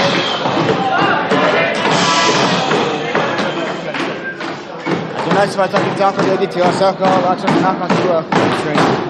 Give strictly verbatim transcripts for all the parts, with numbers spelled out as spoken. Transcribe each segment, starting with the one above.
Tonight's about talking to Alpha Lady to Osaka, lots of Nakatua.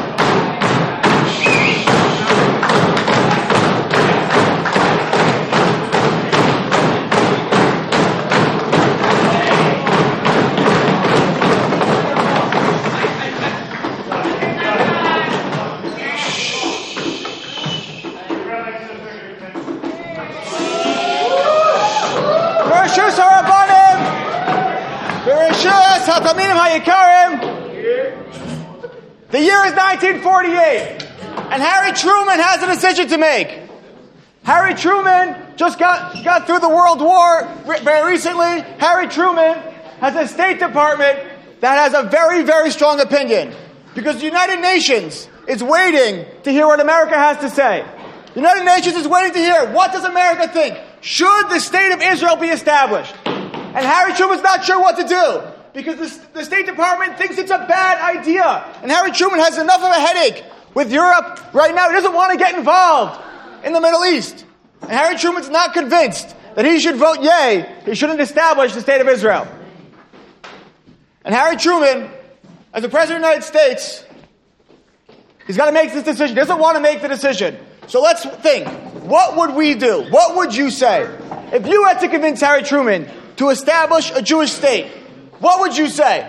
The year is nineteen forty-eight, and Harry Truman has a decision to make. Harry Truman just got, got through the World War very recently. Harry Truman has a State Department that has a very, very strong opinion, because the United Nations is waiting to hear what America has to say. The United Nations is waiting to hear, what does America think? Should the State of Israel be established? And Harry Truman's not sure what to do, because the, the State Department thinks it's a bad idea. And Harry Truman has enough of a headache with Europe right now. He doesn't want to get involved in the Middle East. And Harry Truman's not convinced that he should vote yay. He shouldn't establish the State of Israel. And Harry Truman, as the President of the United States, he's got to make this decision. He doesn't want to make the decision. So let's think. What would we do? What would you say? If you had to convince Harry Truman to establish a Jewish state, what would you say?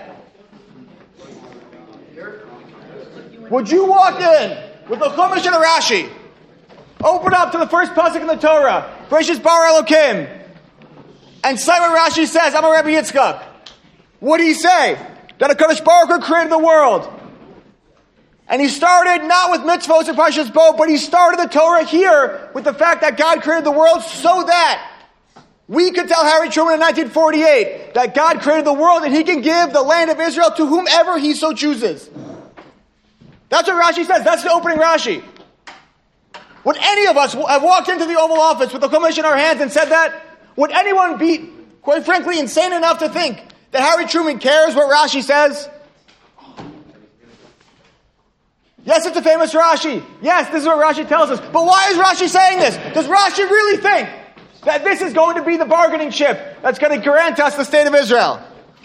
Would you walk in with the Chumash and a Rashi, open up to the first pasuk in the Torah, Bereshis bara Elokim, and say what Rashi says, I'm a Rebbe Yitzchak? Would he say that HaKadosh Baruch Hu created the world? And he started not with mitzvos and Parshas Bo, but he started the Torah here with the fact that God created the world so that we could tell Harry Truman in nineteen forty-eight that God created the world and he can give the land of Israel to whomever he so chooses. That's what Rashi says. That's the opening Rashi. Would any of us have walked into the Oval Office with the Chumash in our hands and said that? Would anyone be, quite frankly, insane enough to think that Harry Truman cares what Rashi says? Yes, it's a famous Rashi. Yes, this is what Rashi tells us. But why is Rashi saying this? Does Rashi really think that this is going to be the bargaining chip that's going to grant us the State of Israel?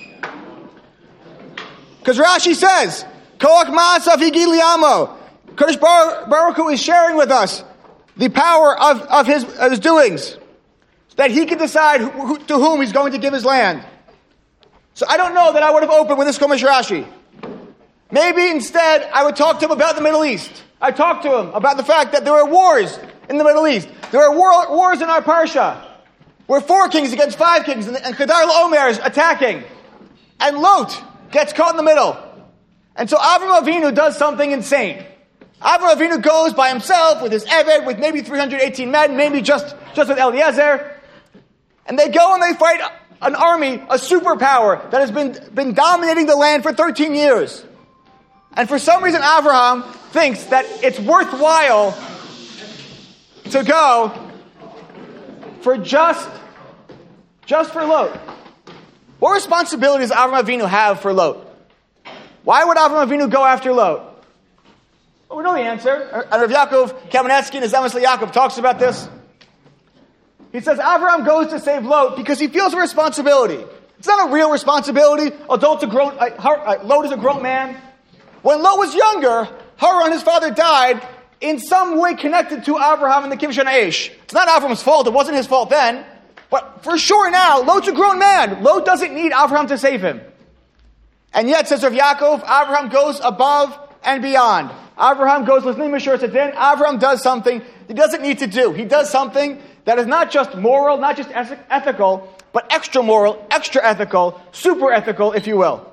Because Rashi says, Koach Ma'asav Higi Li'amo. Kadosh Baruch Hu is sharing with us the power of, of, his, of his doings, so that he can decide who, who, to whom he's going to give his land. So I don't know that I would have opened with this Chumash Rashi. Maybe instead I would talk to him about the Middle East. I talked to him about the fact that there are wars in the Middle East. There are war, wars in our Parsha. We're four kings against five kings, and, and Kedar Omer is attacking. And Lot gets caught in the middle. And so Avram Avinu does something insane. Avram Avinu goes by himself with his Eved, with maybe three hundred eighteen men, maybe just, just with Eliezer. And they go and they fight an army, a superpower that has been, been dominating the land for thirteen years. And for some reason, Avraham thinks that it's worthwhile to go for just, just for Lot. What responsibility does Avraham Avinu have for Lot? Why would Avraham Avinu go after Lot? Well, we know the answer. And Rav Yaakov Kamenetsky in his Emes LeYaakov talks about this. He says Avraham goes to save Lot because he feels a responsibility. It's not a real responsibility. Adult's a grown, uh, Lot is a grown man. When Lot was younger, Haran, his father, died in some way connected to Avraham and the Kivshon Aish. It's not Avraham's fault. It wasn't his fault then. But for sure now, Lot's a grown man. Lot doesn't need Avraham to save him. And yet, says Rav Yaakov, Avraham goes above and beyond. Avraham goes, Avraham does something he doesn't need to do. He does something that is not just moral, not just ethical, but extra moral, extra ethical, super ethical, if you will.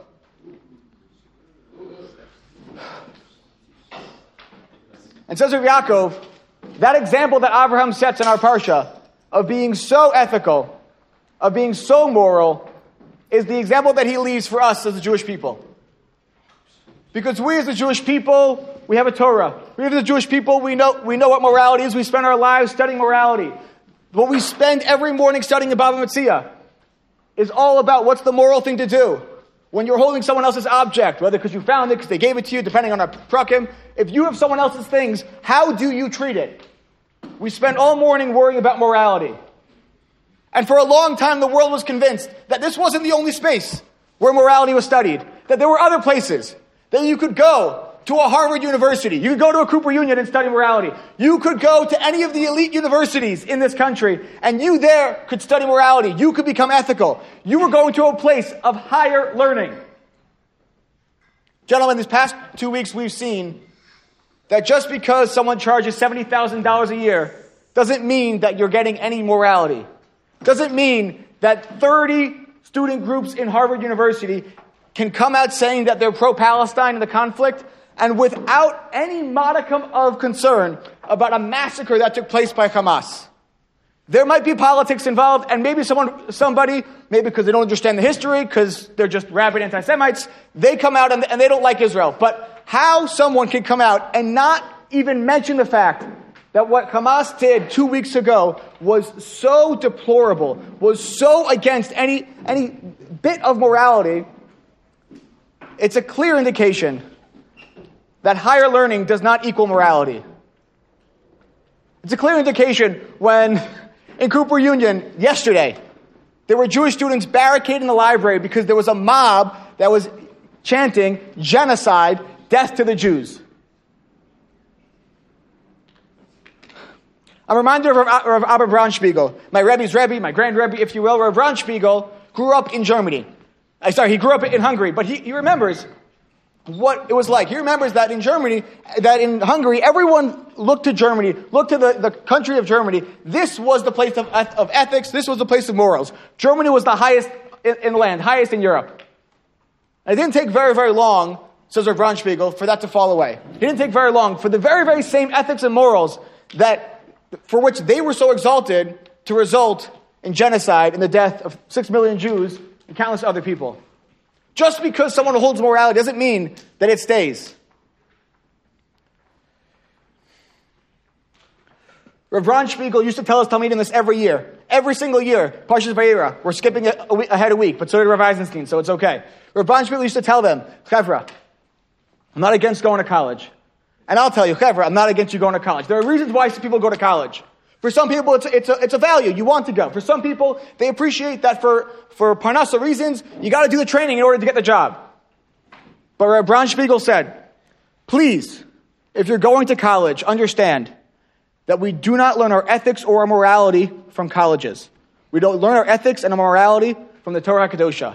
And says Rav Yaakov, that example that Avraham sets in our Parsha of being so ethical, of being so moral, is the example that he leaves for us as the Jewish people. Because we as the Jewish people, we have a Torah. We as the Jewish people, we know, we know what morality is. We spend our lives studying morality. What we spend every morning studying about Bava Metzia is all about what's the moral thing to do. When you're holding someone else's object, whether because you found it, because they gave it to you, depending on our prakim, if you have someone else's things, how do you treat it? We spend all morning worrying about morality. And for a long time, the world was convinced that this wasn't the only space where morality was studied, that there were other places that you could go to a Harvard University. You could go to a Cooper Union and study morality. You could go to any of the elite universities in this country, and you there could study morality. You could become ethical. You were going to a place of higher learning. Gentlemen, these past two weeks we've seen that just because someone charges seventy thousand dollars a year doesn't mean that you're getting any morality. Doesn't mean that thirty student groups in Harvard University can come out saying that they're pro-Palestine in the conflict and without any modicum of concern about a massacre that took place by Hamas. There might be politics involved, and maybe someone, somebody, maybe because they don't understand the history, because they're just rabid anti-Semites, they come out and, and they don't like Israel. But how someone can come out and not even mention the fact that what Hamas did two weeks ago was so deplorable, was so against any, any bit of morality, it's a clear indication that higher learning does not equal morality. It's a clear indication when, in Cooper Union yesterday, there were Jewish students barricading the library because there was a mob that was chanting genocide, death to the Jews. I'm reminded of Rav Abba Braunspiegel, my Rebbe's Rebbe, my grand Rebbe, if you will. Rav Braunspiegel grew up in Germany. I sorry, he grew up in Hungary, but he, he remembers what it was like. He remembers that in Germany, that in Hungary, everyone looked to Germany, looked to the, the country of Germany. This was the place of, of ethics. This was the place of morals. Germany was the highest in, in the land, highest in Europe. And it didn't take very, very long, says Rav Braunspiegel, for that to fall away. It didn't take very long for the very, very same ethics and morals that, for which they were so exalted, to result in genocide and the death of six million Jews and countless other people. Just because someone holds morality doesn't mean that it stays. Rav Braunspiegel used to tell us Talmidim this every year. Every single year, Parshas Vayera. We're skipping a, a week, ahead a week, but so did Rav Eisenstein, so it's okay. Rav Braunspiegel used to tell them, Chevra, I'm not against going to college. And I'll tell you, Chevra, I'm not against you going to college. There are reasons why people go to college. For some people, it's a, it's a, it's a value. You want to go. For some people, they appreciate that for, for Parnasa reasons, you got to do the training in order to get the job. But Rav Braunspiegel said, please, if you're going to college, understand that we do not learn our ethics or our morality from colleges. We don't learn our ethics and our morality from the Torah Kedosha.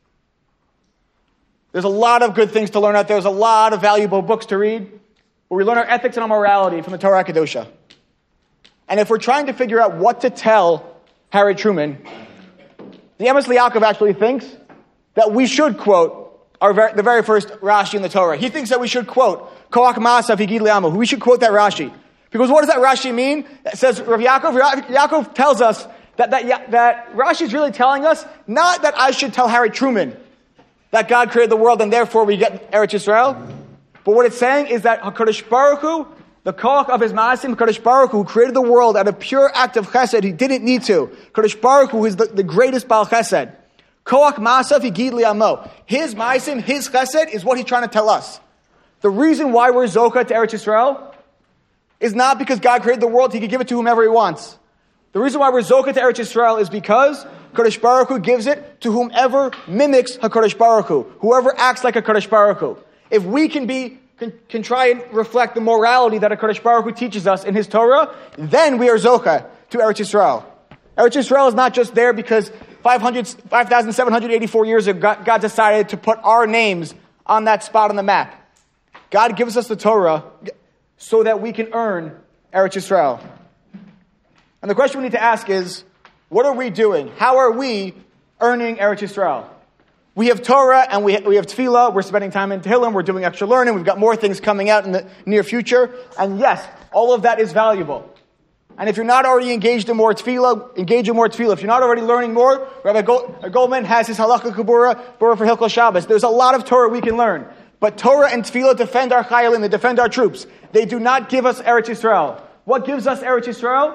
There's a lot of good things to learn out there. There's a lot of valuable books to read. But we learn our ethics and our morality from the Torah Kedosha. And if we're trying to figure out what to tell Harry Truman, the Emes Liakov actually thinks that we should quote our ver- the very first Rashi in the Torah. He thinks that we should quote Koach Ma'asav Higid Li'amo. We should quote that Rashi. Because what does that Rashi mean? It says Rav Yaakov, Rav Yaakov tells us that, that, that Rashi is really telling us not that I should tell Harry Truman that God created the world and therefore we get Eretz Yisrael. But what it's saying is that HaKadosh Baruch Hu, the koach of his ma'asim, HaKadosh Baruch Hu, who created the world out of pure act of chesed, he didn't need to. HaKadosh Baruch Hu is the, the greatest Baal Chesed. Koach ma'asav higid li'amo. His ma'asim, his chesed, is what he's trying to tell us. The reason why we're zoka to Eretz Yisrael is not because God created the world, he can give it to whomever he wants. The reason why we're zoka to Eretz Yisrael is because HaKadosh Baruch Hu gives it to whomever mimics HaKadosh Baruch Hu, whoever acts like HaKadosh Baruch Hu. If we can be Can, can try and reflect the morality that HaKadosh Baruch Hu teaches us in His Torah, then we are Zocha to Eretz Yisrael. Eretz Yisrael is not just there because five thousand seven hundred eighty-four years ago, God, God decided to put our names on that spot on the map. God gives us the Torah so that we can earn Eretz Yisrael. And the question we need to ask is, what are we doing? How are we earning Eretz Yisrael? We have Torah and we have, we have Tefillah. We're spending time in Tehillim. We're doing extra learning. We've got more things coming out in the near future. And yes, all of that is valuable. And if you're not already engaged in more Tefillah, engage in more Tefillah. If you're not already learning more, Rabbi Goldman has his Halakha Kabura, Bura for Hilchos Shabbos. There's a lot of Torah we can learn. But Torah and Tefillah defend our Chayalim, they defend our troops. They do not give us Eretz Yisrael. What gives us Eretz Yisrael?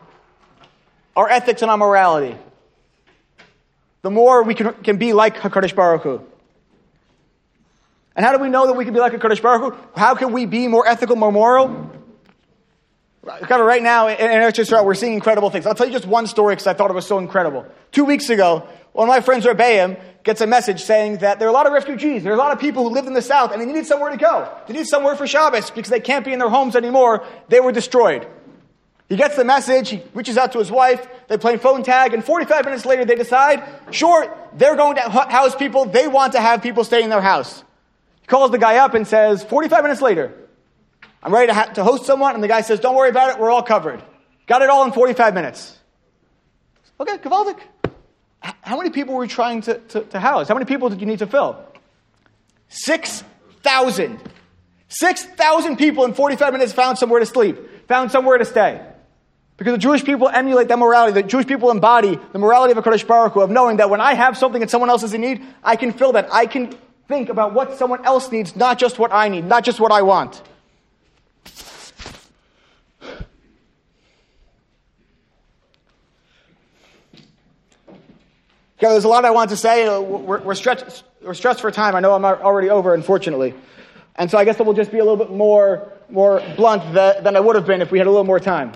Our ethics and our morality. The more we can, can be like HaKadosh Baruch Hu. And how do we know that we can be like HaKadosh Baruch Hu? How can we be more ethical, more moral? Right now in Eretz Yisrael, we're seeing incredible things. I'll tell you just one story because I thought it was so incredible. Two weeks ago, one of my friends, Rebbeim, gets a message saying that there are a lot of refugees. There are a lot of people who lived in the south and they needed somewhere to go. They needed somewhere for Shabbos because they can't be in their homes anymore. They were destroyed. He gets the message. He reaches out to his wife. They play phone tag. And forty-five minutes later, they decide, sure, they're going to house people. They want to have people stay in their house. He calls the guy up and says, forty-five minutes later, I'm ready to, ha- to host someone, and the guy says, don't worry about it, we're all covered. Got it all in forty-five minutes. Okay, Gavaldik. H- how many people were you trying to, to, to house? How many people did you need to fill? Six thousand. Six thousand people in forty-five minutes found somewhere to sleep, found somewhere to stay. Because the Jewish people emulate that morality. The Jewish people embody the morality of HaKadosh Baruch Hu, of knowing that when I have something and someone else is in need, I can fill that. I can think about what someone else needs, not just what I need, not just what I want. Okay, there's a lot I want to say. We're, we're, stretched, we're stretched for time. I know I'm already over, unfortunately. And so I guess it will just be a little bit more, more blunt than, than I would have been if we had a little more time.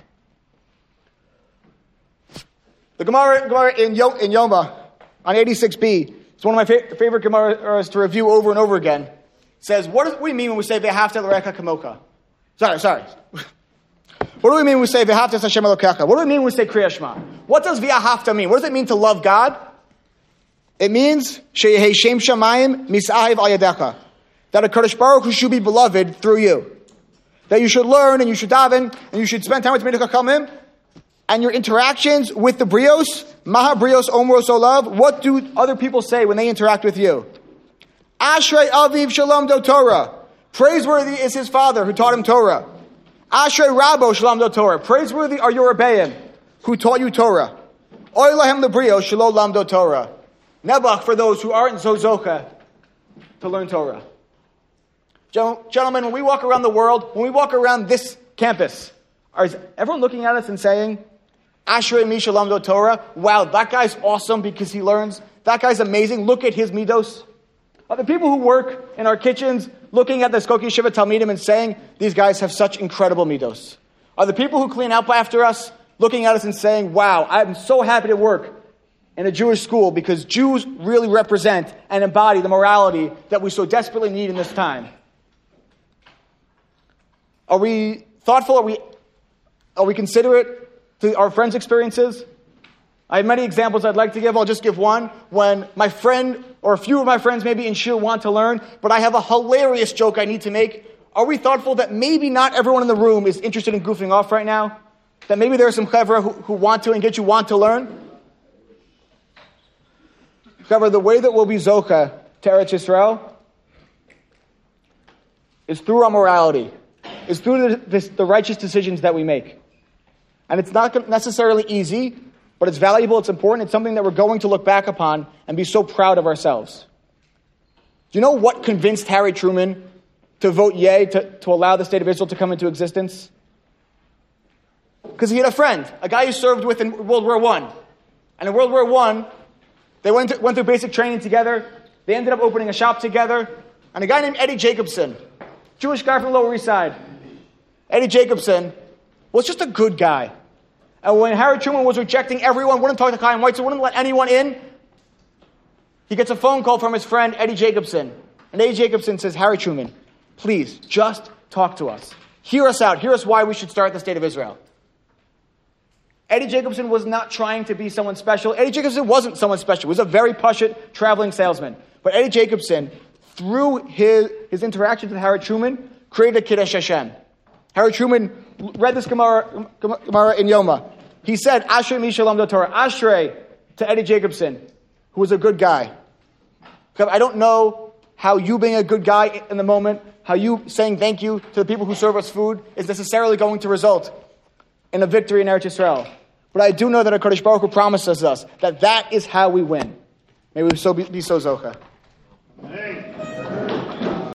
The Gemara, Gemara in, Yo, in Yoma, on eighty-six b, it's one of my fa- favorite Gemaras to review over and over again. It says, what do we mean when we say, V'ahavta l'recha kamoka? Sorry, sorry. What do we mean when we say, V'ahavta Hashem Elokecha? What do we mean when we say, Kriya Shema? What does V'ahavta mean? What does it mean to love God? It means, She'yehei Shem Shamayim Mis'ahiv Al Yadecha. That a HaKadosh Baruch Hu should be beloved through you. That you should learn, and you should daven, and you should spend time with Talmidei Chachamim, and your interactions with the brios, Maha brios omros olav, what do other people say when they interact with you? Ashrei aviv shalom do Torah. Praiseworthy is his father who taught him Torah. Ashrei Rabo Shalom Do Torah. Praiseworthy are your Rebbeim who taught you Torah. Oy Lahem Lebrio Shalom Lamdo Torah. Nebuch for those who aren't Zozocha to learn Torah. Gentlemen, when we walk around the world, when we walk around this campus, is everyone looking at us and saying, Ashrei Mi Shalom Do Torah? Wow, that guy's awesome because he learns. That guy's amazing. Look at his midos. Are the people who work in our kitchens looking at the Skokie Yeshiva Talmidim and saying, these guys have such incredible midos? Are the people who clean up after us looking at us and saying, wow, I'm so happy to work in a Jewish school because Jews really represent and embody the morality that we so desperately need in this time? Are we thoughtful? Are we, are we considerate to our friends' experiences? I have many examples I'd like to give. I'll just give one. When my friend or a few of my friends maybe in Shir want to learn, but I have a hilarious joke I need to make, are we thoughtful that maybe not everyone in the room is interested in goofing off right now? That maybe there are some chevra who, who want to and get you want to learn? Chevra, the way that we'll be zocha to Eretz Yisrael is through our morality, is through the, this, the righteous decisions that we make. And it's not necessarily easy, but it's valuable, it's important, it's something that we're going to look back upon and be so proud of ourselves. Do you know what convinced Harry Truman to vote yay to, to allow the State of Israel to come into existence? Because he had a friend, a guy he served with in World War One. And in World War One, they went, to, went through basic training together, they ended up opening a shop together, and a guy named Eddie Jacobson, Jewish guy from the Lower East Side, Eddie Jacobson was just a good guy. And when Harry Truman was rejecting everyone, wouldn't talk to Chaim Weitzer, wouldn't let anyone in, he gets a phone call from his friend, Eddie Jacobson. And Eddie Jacobson says, Harry Truman, please, just talk to us. Hear us out. Hear us why we should start the State of Israel. Eddie Jacobson was not trying to be someone special. Eddie Jacobson wasn't someone special. He was a very pashut traveling salesman. But Eddie Jacobson, through his, his interactions with Harry Truman, created a Kiddush Hashem. Harry Truman read this Gemara, Gemara in Yoma. He said, Ashrei Mi Shalom Do Torah. Ashrei to Eddie Jacobson, who was a good guy. I don't know how you being a good guy in the moment, how you saying thank you to the people who serve us food is necessarily going to result in a victory in Eretz Yisrael. But I do know that HaKadosh Baruch Hu promises us that that is how we win. May we so be, be so zocha.